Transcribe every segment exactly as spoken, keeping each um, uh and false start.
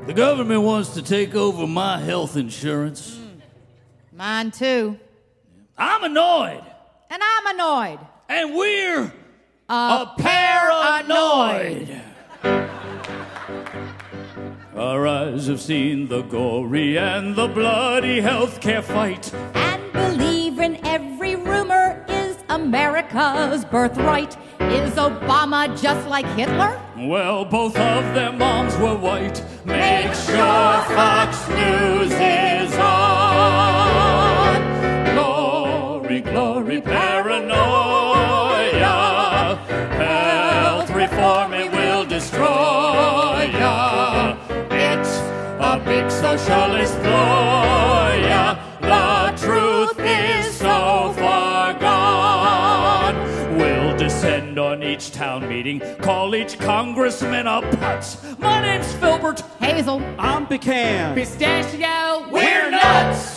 The government wants to take over my health insurance. Mm. Mine too. I'm annoyed. And I'm annoyed. And we're a, a paranoid. Our eyes have seen the gory and the bloody healthcare fight. And believe in every rumor is America's birthright. Is Obama just like Hitler? Well, both of their moms were white. Make sure Fox News is on. Glory, glory, paranoia. Health reform, it will destroy ya. It's a big socialist ploy. The truth is so far gone. We'll descend on each town meeting, call each congressman a putz. My name's Filbert. Hazel. I'm Pecan. Pistachio. We're nuts.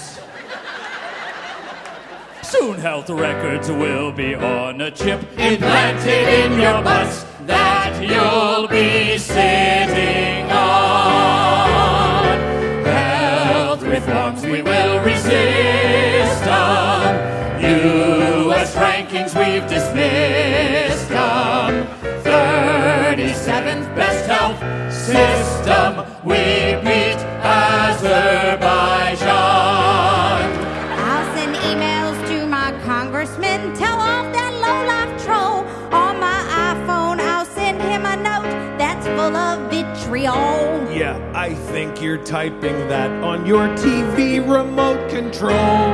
Soon health records will be on a chip implanted in your butts that you'll be sitting on. Health reforms we will resist them. U S rankings we've dismissed them. thirty-seventh best health system we beat Azerbaijan. I'll send emails to my congressman, tell off that low-life troll. On my iPhone, I'll send him a note that's full of vitriol. Yeah, I think you're typing that on your T V remote control.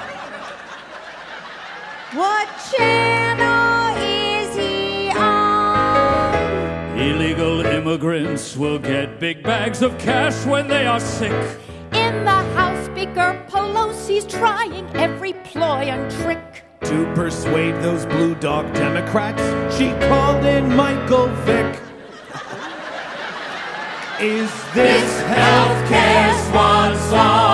What channel is he on? Illegal immigrants will get big bags of cash when they are sick. In the House, Speaker Pelosi's trying every ploy and trick. To persuade those blue dog Democrats, she called in Michael Vick. Is this healthcare swan song?